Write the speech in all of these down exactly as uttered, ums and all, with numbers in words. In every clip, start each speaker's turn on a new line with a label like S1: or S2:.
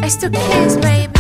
S1: It's the kids, baby.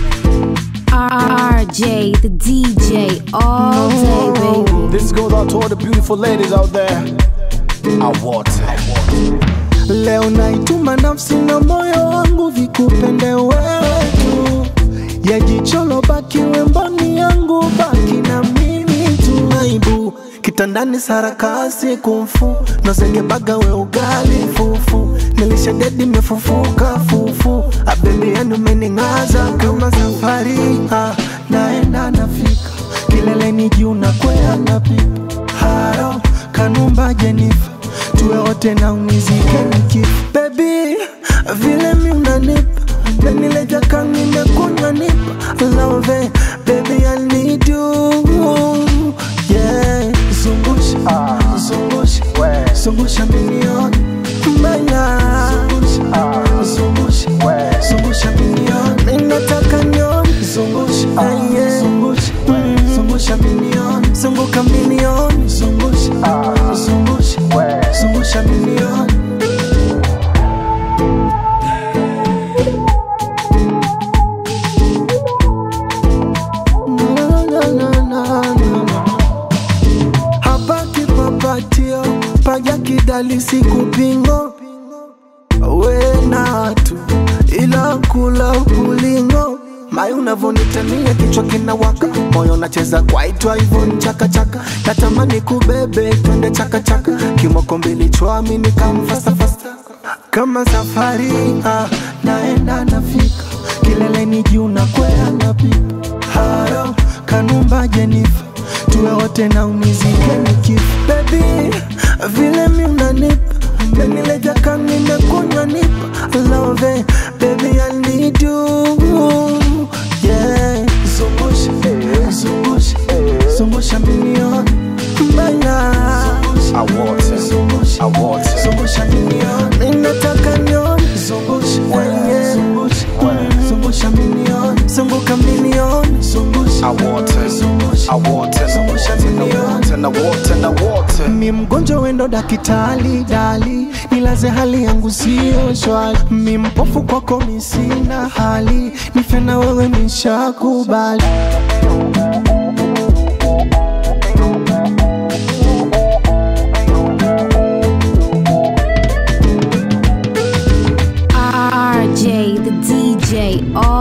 S2: R J, the D J, all day, baby.
S3: This goes out to all the beautiful ladies out there. I want it.
S4: Leo naituma nafsi na moyo wangu vikupende wewe tu. Ya jicholo baki wemboni yangu baki na mimi tu. Aibu kitandani sarakasi kumfu nozenge baga we ugali fufu. Nilisha dedi mefufuka fufu. A baby yandu meningaza kama safari. Ha, naenda nafika kileleni juu na kwea na pipa. Haro kanumba Jennifer tuwe wote na unizike nikifa. Baby vile mi unanipa benileja kangi mekunywa nipa. Love it, baby I need you. Yeah, zungusha, zungusha, zungusha milioni mbaya. Zungusha, zungusha milioni. Ninataka nyoni. Zungusha, yeah, zungusha, zungusha milioni. Zunguka milioni. Zungusha, zungusha, zungusha milioni. Paja kidali siku pingo we natu ila kula kulingo. Mai unavonitania kichwa kinawaka. Moyo nacheza kwa itwa hivyo ni chaka chaka. Natamani kubebe twende chaka chaka. Kimoko mbili chwami ni kama fasta fasta. Kama safari ah, naenda nafika kileleni juu na kwea na pipa. Haro kanumba Jennifer tuwe wote na unizike nikifa. Baby vile mi unanipa benileja kangi mekunywa nipa. Love it, baby I need you. Yeah, zungusha, zungusha, zungusha milioni mbaya.
S3: I want it. I want it.
S4: Zungusha milioni. Ninataka nyoni. Zungusha, yeah, zungusha, zungusha milioni. Zunguka milioni. Zungusha,
S3: I want it. I want it.
S4: Zungusha milioni.
S3: And I want it. And I want it.
S4: Mi mgonjwa wendo dakitali dali. Nilaze hali yangu siyo shwali. Mi mpofu kwako mi sina hali. Nife na wewe nishakubali.
S2: R J, the D J, all